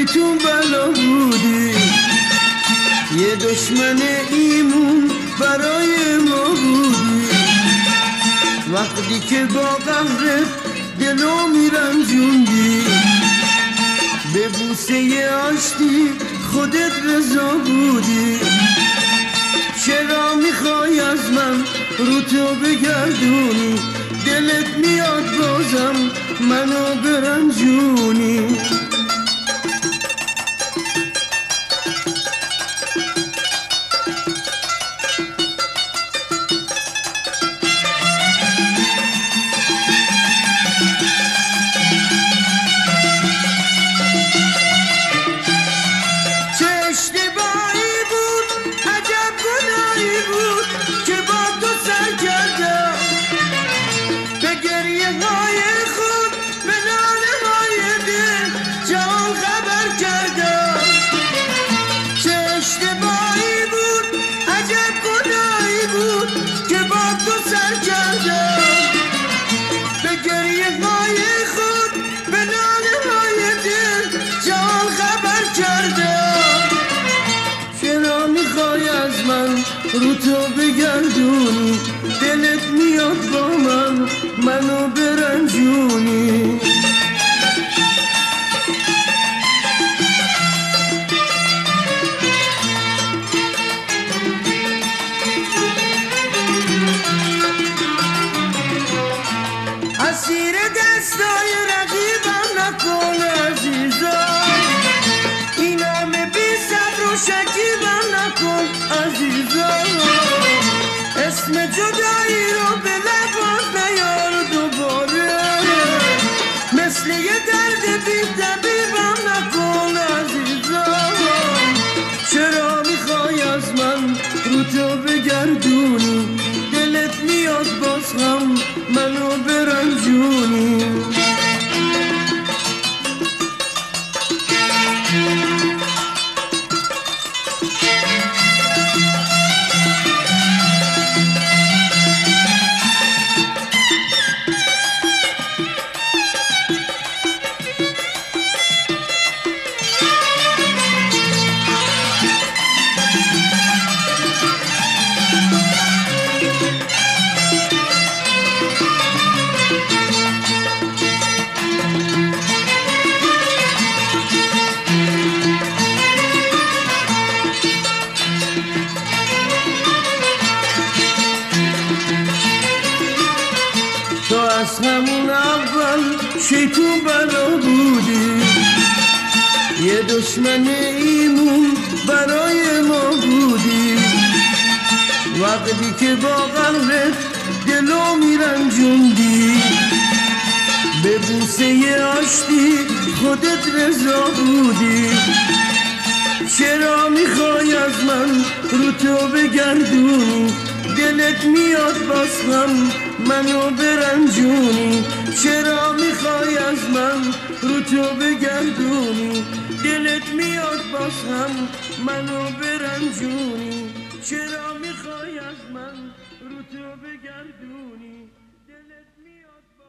شیطون بلا بودی، یه دشمن ایمون برای ما بودی. وقتی که با قهرت دلو میرنجوندی، به بوسه آشتی خودت رضا بودی. چرا میخوای از من رو تو بگردونی؟ دلت میاد بازم منو برنجونی. رو تو بگردونی، دلت میاد با من منو برنجونی. اسیر دستای رقیبم نکن عزیزا، این همه بی صبر و شکیبم نکن عزیزا. اسم جدایی رو به لبات نیار دوباره، مثل یه درد بی طبیبم نکن عزیزا. چرا میخوای از من رو تو بگردونی؟ دلت میاد باز هم منو برنجونی. تو از همون اول شیطون بلا بودی، یه دشمن ایمون برای ما بودی. وقتی که با قهرت دلو میرنجوندی، به بوسه آشتی خودت رضا بودی. چرا میخوای از من رو تو بگردونی؟ دلت میاد باز هم منو برنجونی. چرا میخوای از من رو تو بگردونی؟ دلت میاد باز هم منو برنجونی. چرا میخوای از من رو تو بگردونی؟ دلت میاد